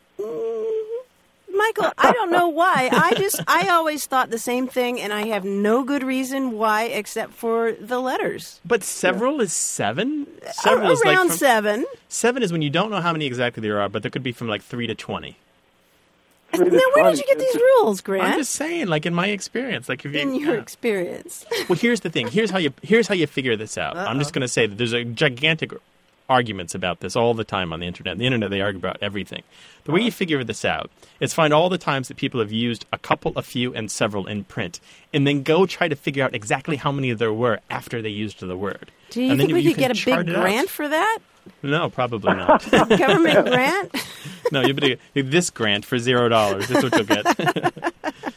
Michael, I don't know why. I always thought the same thing, and I have no good reason why except for the letters. But several is seven? Several is around seven. Seven is when you don't know how many exactly there are, but there could be from like 3 to 20. Now, where did you get these rules, Grant? I'm just saying, like in my experience. Like if you, in your experience. Well, here's the thing. Here's how you figure this out. I'm just going to say that there's a gigantic arguments about this all the time on the internet. On the internet, they argue about everything. The way you figure this out is find all the times that people have used a couple, a few, and several in print, and then go try to figure out exactly how many there were after they used the word. Do you think we could get a big grant for that? No, probably not. Government grant? No, you better get this grant for $0. That's what you'll get.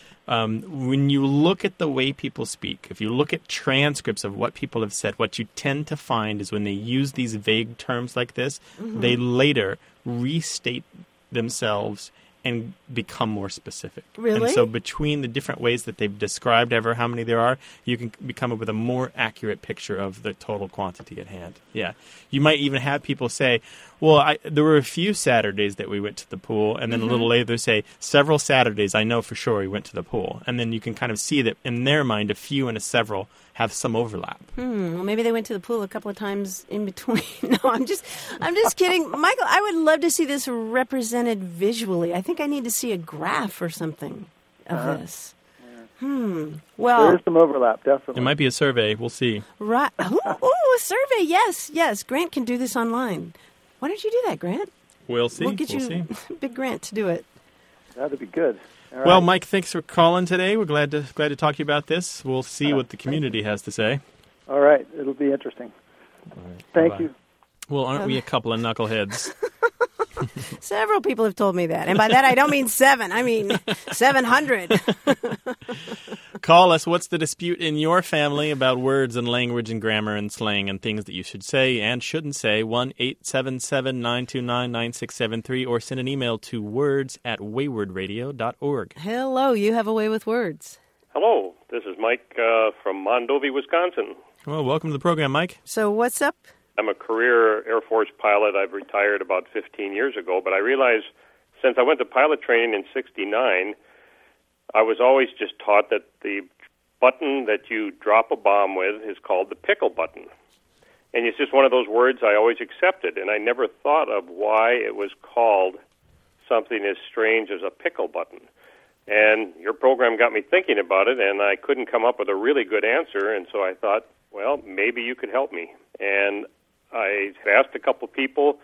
When you look at the way people speak, if you look at transcripts of what people have said, what you tend to find is when they use these vague terms like this, they later restate themselves and become more specific. Really? And so between the different ways that they've described ever how many there are, you can come up with a more accurate picture of the total quantity at hand. Yeah. You might even have people say, well, there were a few Saturdays that we went to the pool, and then a little later they say, several Saturdays I know for sure we went to the pool. And then you can kind of see that in their mind, a few and a several have some overlap. Well, maybe they went to the pool a couple of times in between. No, I'm just kidding. Michael, I would love to see this represented visually. I think I need to see a graph or something of this. Well, there is some overlap, definitely. It might be a survey. We'll see. Right. A survey. Yes. Grant can do this online. Why don't you do that, Grant? We'll see. We'll get you a big grant to do it. That'd be good. All well, right. Mike, thanks for calling today. We're glad to talk to you about this. We'll see what the community has to say. All right. It'll be interesting. Thank you. Well, aren't we a couple of knuckleheads? Several people have told me that. And by that, I don't mean 7. I mean 700. Call us. What's the dispute in your family about words and language and grammar and slang and things that you should say and shouldn't say? 1-877-929-9673 or send an email to words@waywardradio.org. Hello, you have a way with words. Hello, this is Mike from Mondovi, Wisconsin. Well, welcome to the program, Mike. So what's up? I'm a career Air Force pilot. I've retired about 15 years ago, but I realized since I went to pilot training in 1969, I was always just taught that the button that you drop a bomb with is called the pickle button. And it's just one of those words I always accepted, and I never thought of why it was called something as strange as a pickle button. And your program got me thinking about it, and I couldn't come up with a really good answer, and so I thought, well, maybe you could help me. And I asked a couple people,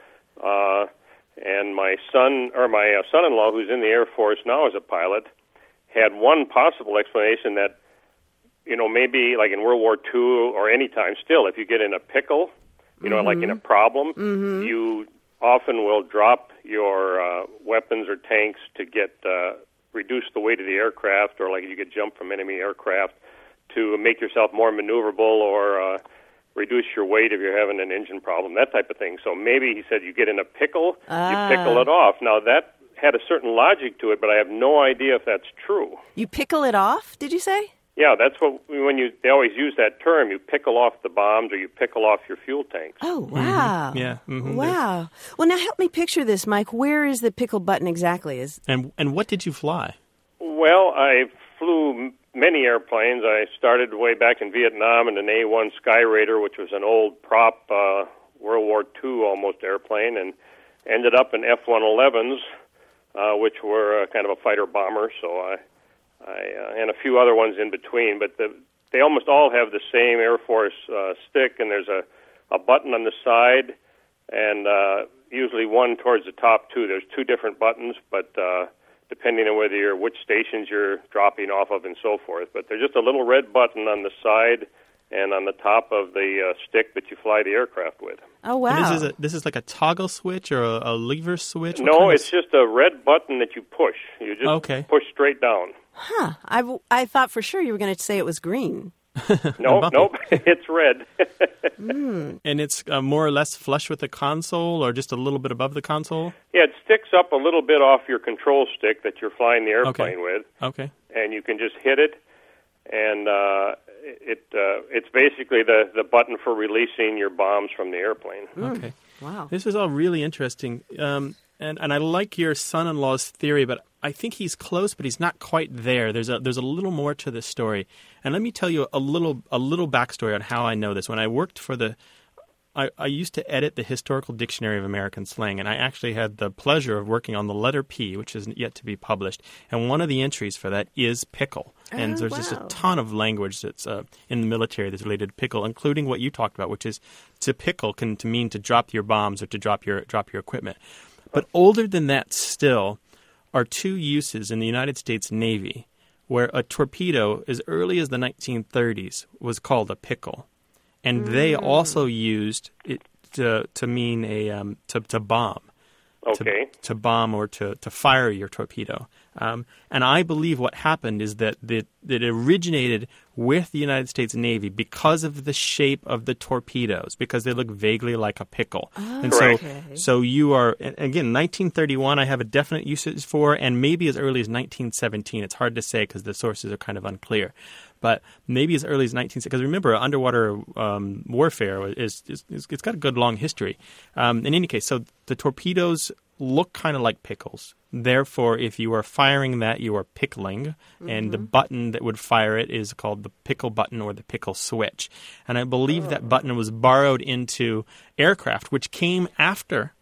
and my son-in-law, who's in the Air Force now as a pilot, had one possible explanation that, maybe like in World War II or any time still, if you get in a pickle, like in a problem, you often will drop your weapons or tanks to get reduce the weight of the aircraft, or like you get jumped from enemy aircraft to make yourself more maneuverable, or reduce your weight if you're having an engine problem, that type of thing. So maybe he said you get in a pickle, you pickle it off. Now that had a certain logic to it, but I have no idea if that's true. You pickle it off, did you say? Yeah, that's what they always use that term. You pickle off the bombs, or you pickle off your fuel tanks. Oh, wow. Mm-hmm. Yeah. Mm-hmm. Wow. Well, now help me picture this, Mike. Where is the pickle button exactly? And what did you fly? Well, I flew many airplanes. I started way back in Vietnam in an A-1 Sky Raider, which was an old prop World War II almost airplane, and ended up in F-111s, which were kind of a fighter bomber. So I and a few other ones in between, but they almost all have the same Air Force stick, and there's a button on the side, and usually one towards the top too. There's two different buttons, but depending on which stations you're dropping off of and so forth. But there's just a little red button on the side and on the top of the stick that you fly the aircraft with. Oh, wow. And this is like a toggle switch or a lever switch? No, it's just a red button that you push. You just push straight down. Huh. I thought for sure you were going to say it was green. Nope, it's red. And it's more or less flush with the console, or just a little bit above the console? Yeah, it sticks up a little bit off your control stick that you're flying the airplane with. Okay. And you can just hit it, and it's basically the button for releasing your bombs from the airplane. Okay. Wow. This is all really interesting. And I like your son-in-law's theory, but I think he's close, but he's not quite there. There's a little more to this story. And let me tell you a little backstory on how I know this. When I worked for I used to edit the Historical Dictionary of American Slang, and I actually had the pleasure of working on the letter P, which is yet to be published. And one of the entries for that is pickle. And there's just a ton of language that's in the military that's related to pickle, including what you talked about, which is to pickle can to mean to drop your bombs or to drop your equipment. But older than that still are two uses in the United States Navy where a torpedo, as early as the 1930s, was called a pickle. And they also used it to mean to bomb. Okay. To bomb or to fire your torpedo. And I believe what happened is that it originated with the United States Navy because of the shape of the torpedoes, because they look vaguely like a pickle. And so you are, again, 1931 I have a definite usage for, and maybe as early as 1917. It's hard to say because the sources are kind of unclear. But maybe as early as 1960, because remember, underwater warfare it's got a good long history. In any case, so the torpedoes look kind of like pickles. Therefore, if you are firing that, you are pickling, and the button that would fire it is called the pickle button or the pickle switch. And I believe that button was borrowed into aircraft, which came after.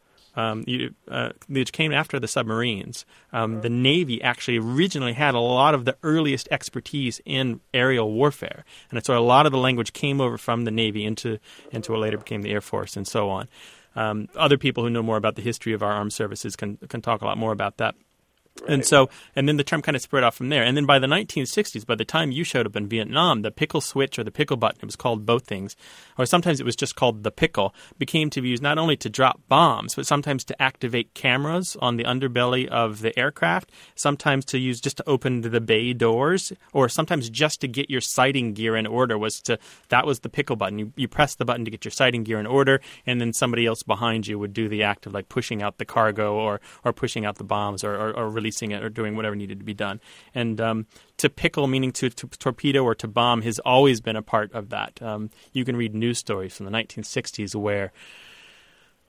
Which came after the submarines. The Navy actually originally had a lot of the earliest expertise in aerial warfare, and so a lot of the language came over from the Navy into what later became the Air Force and so on. Other people who know more about the history of our armed services can talk a lot more about that. Right. And then the term kind of spread off from there. And then by the 1960s, by the time you showed up in Vietnam, the pickle switch or the pickle button, it was called both things, or sometimes it was just called the pickle, became to be used not only to drop bombs, but sometimes to activate cameras on the underbelly of the aircraft, sometimes to use just to open the bay doors, or sometimes just to get your sighting gear in order. That was the pickle button. You press the button to get your sighting gear in order, and then somebody else behind you would do the act of like pushing out the cargo or pushing out the bombs or releasing it or doing whatever needed to be done. And to pickle, meaning to torpedo or to bomb, has always been a part of that. You can read news stories from the 1960s where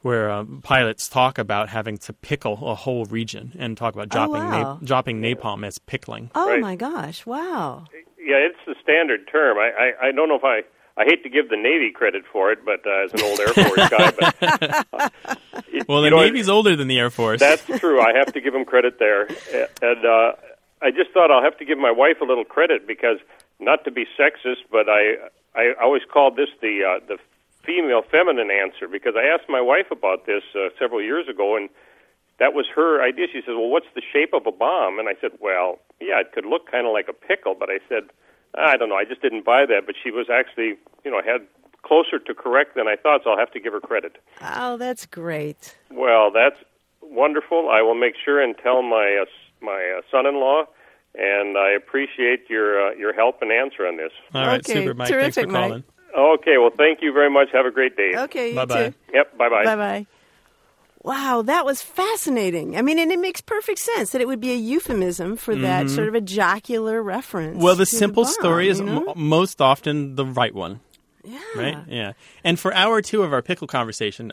where pilots talk about having to pickle a whole region and talk about dropping napalm as pickling. Oh, Right. my gosh. Wow. Yeah, it's the standard term. I don't know if I hate to give the Navy credit for it, but as an old Air Force guy, but Well, the Navy's older than the Air Force. That's true. I have to give them credit there, and I just thought I'll have to give my wife a little credit because, not to be sexist, but I always called this the female feminine answer because I asked my wife about this several years ago, and that was her idea. She said, "Well, what's the shape of a bomb?" And I said, "Well, yeah, it could look kind of like a pickle," but I said, I don't know. I just didn't buy that, but she was actually, had closer to correct than I thought, so I'll have to give her credit. Oh, that's great. Well, that's wonderful. I will make sure and tell my son-in-law, and I appreciate your help and answer on this. All right, super, Mike. Terrific, Thanks for calling. Mike. Okay, well, thank you very much. Have a great day. Okay, you Bye-bye. too. Yep, bye-bye. Bye-bye. Wow, that was fascinating. I mean, and it makes perfect sense that it would be a euphemism for that sort of a jocular reference. Well, the to simple bomb, story is you know? most often the right one. Yeah. Right? Yeah. And for hour 2 of our pickle conversation,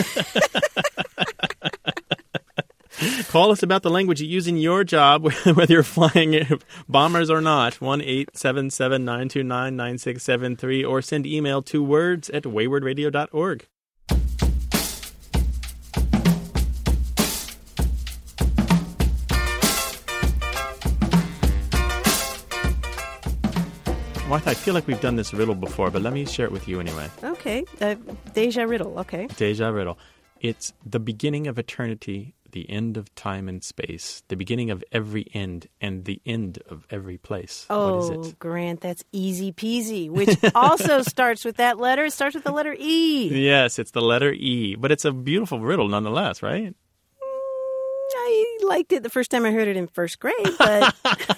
call us about the language you use in your job, whether you're flying bombers or not. 1-877-929-9673, or send email to words@waywardradio.org. Martha, I feel like we've done this riddle before, but let me share it with you anyway. Okay. Deja riddle. Okay. Deja riddle. It's the beginning of eternity, the end of time and space, the beginning of every end, and the end of every place. Oh, what is it? Grant, that's easy peasy, which also starts with that letter. It starts with the letter E. Yes, it's the letter E, but it's a beautiful riddle nonetheless, right? I liked it the first time I heard it in first grade, but...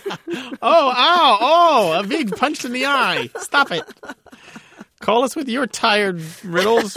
Oh, a big punch in the eye. Stop it. Call us with your tired riddles,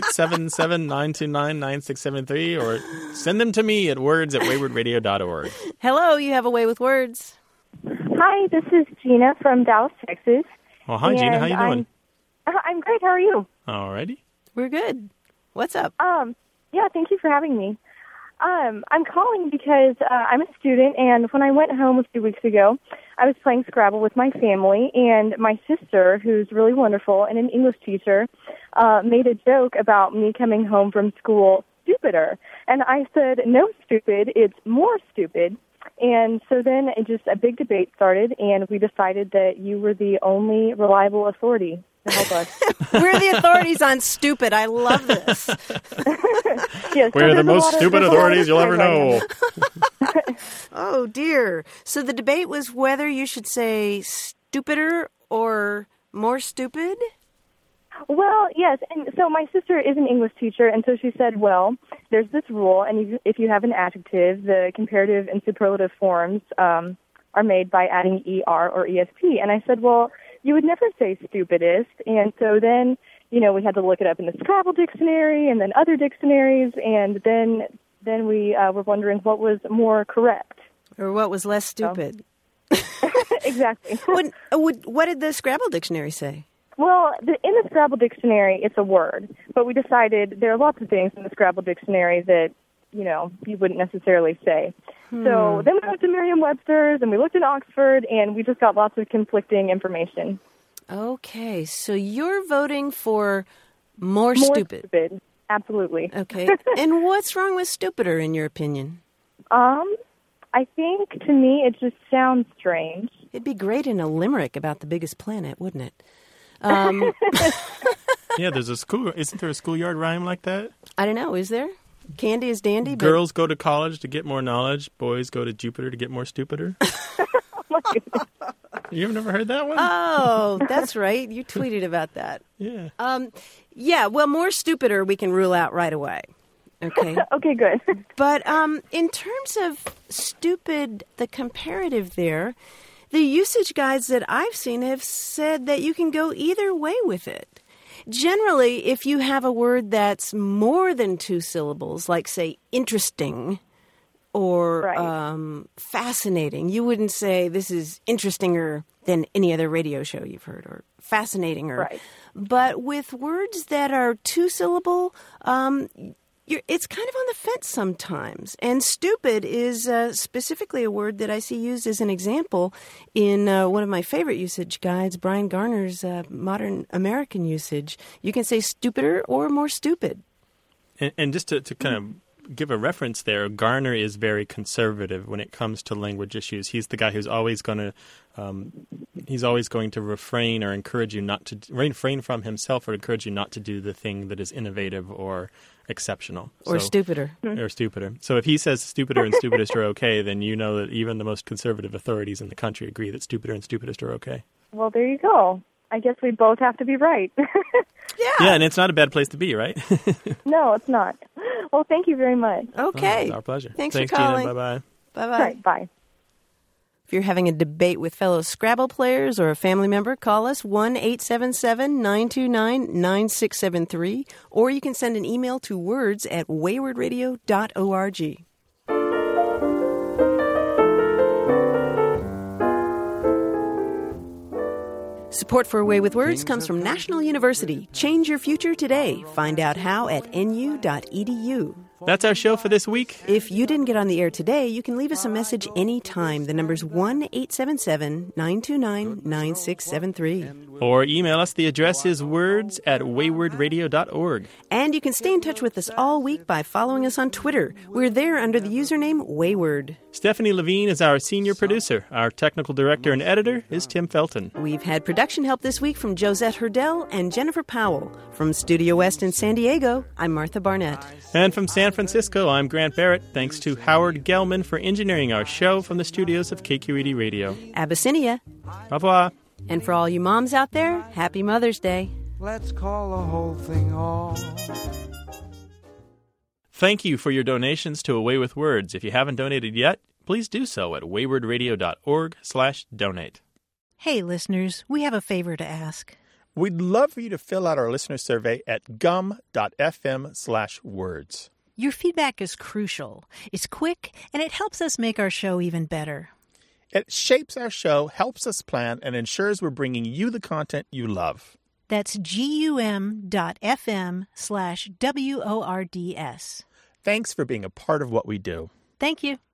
1-877-929-9673, or send them to me at words@waywardradio.org. Hello, you have a way with words. Hi, this is Gina from Dallas, Texas. Well, hi, Gina. How you doing? I'm great. How are you? All righty. We're good. What's up? Yeah, thank you for having me. I'm calling because I'm a student, and when I went home a few weeks ago, I was playing Scrabble with my family, and my sister, who's really wonderful and an English teacher, made a joke about me coming home from school stupider. And I said, no, stupid, it's more stupid. And so then a big debate started, and we decided that you were the only reliable authority to help us. We're the authorities on stupid. I love this. Yes, We're the most stupid authorities you'll ever know. Oh, dear. So the debate was whether you should say stupider or more stupid? Well, yes, and so my sister is an English teacher, and so she said, well, there's this rule, and if you have an adjective, the comparative and superlative forms are made by adding ER or ESP. And I said, well, you would never say stupidest, and so then, we had to look it up in the Scrabble dictionary and then other dictionaries, and then we were wondering what was more correct. Or what was less stupid. Exactly. What did the Scrabble dictionary say? Well, in the Scrabble dictionary, it's a word, but we decided there are lots of things in the Scrabble dictionary that, you wouldn't necessarily say. So then we went to Merriam-Webster's, and we looked in Oxford, and we just got lots of conflicting information. Okay, so you're voting for more stupid. Absolutely. Okay, and what's wrong with stupider, in your opinion? I think, to me, it just sounds strange. It'd be great in a limerick about the biggest planet, wouldn't it? Yeah, there's a school. Isn't there a schoolyard rhyme like that? I don't know. Is there? Candy is dandy. Girls go to college to get more knowledge. Boys go to Jupiter to get more stupider. Oh, my goodness. You've never heard that one? Oh, that's right. You tweeted about that. Yeah. Yeah, well, more stupider we can rule out right away. Okay. Okay, good. But in terms of stupid, the comparative there, the usage guides that I've seen have said that you can go either way with it. Generally, if you have a word that's more than 2 syllables, like, say, interesting or fascinating, you wouldn't say this is interestinger than any other radio show you've heard, or fascinating. Right. But with words that are 2-syllable, It's kind of on the fence sometimes. And stupid is specifically a word that I see used as an example in one of my favorite usage guides, Brian Garner's Modern American Usage. You can say stupider or more stupid. And just to kind of give a reference there, Garner is very conservative when it comes to language issues. He's the guy who's always going to refrain or encourage you not to refrain from himself or encourage you not to do the thing that is innovative or exceptional. Or stupider. Or stupider. So if he says stupider and stupidest are okay, then you know that even the most conservative authorities in the country agree that stupider and stupidest are okay. Well, there you go. I guess we both have to be right. Yeah, and it's not a bad place to be, right? No, it's not. Well, thank you very much. Okay. It's our pleasure. Thanks for calling. Gina. Bye-bye. Bye-bye. Right, bye. If you're having a debate with fellow Scrabble players or a family member, call us 1-877-929-9673, or you can send an email to words@waywardradio.org. Support for Away with Words comes from National University. Change your future today. Find out how at nu.edu. That's our show for this week. If you didn't get on the air today, you can leave us a message anytime. The number's 1-877-929-9673. Or email us. The address is words@waywardradio.org. And you can stay in touch with us all week by following us on Twitter. We're there under the username Wayward. Stephanie Levine is our senior producer. Our technical director and editor is Tim Felton. We've had production help this week from Josette Hurdell and Jennifer Powell. From Studio West in San Diego, I'm Martha Barnett. And from San Francisco, I'm Grant Barrett. Thanks to Howard Gelman for engineering our show from the studios of KQED Radio. Abyssinia. Au revoir. And for all you moms out there, happy Mother's Day. Let's call the whole thing off. Thank you for your donations to Away with Words. If you haven't donated yet, please do so at waywardradio.org/donate. Hey, listeners, we have a favor to ask. We'd love for you to fill out our listener survey at gum.fm/words. Your feedback is crucial. It's quick, and it helps us make our show even better. It shapes our show, helps us plan, and ensures we're bringing you the content you love. That's gum.fm/WORDS. Thanks for being a part of what we do. Thank you.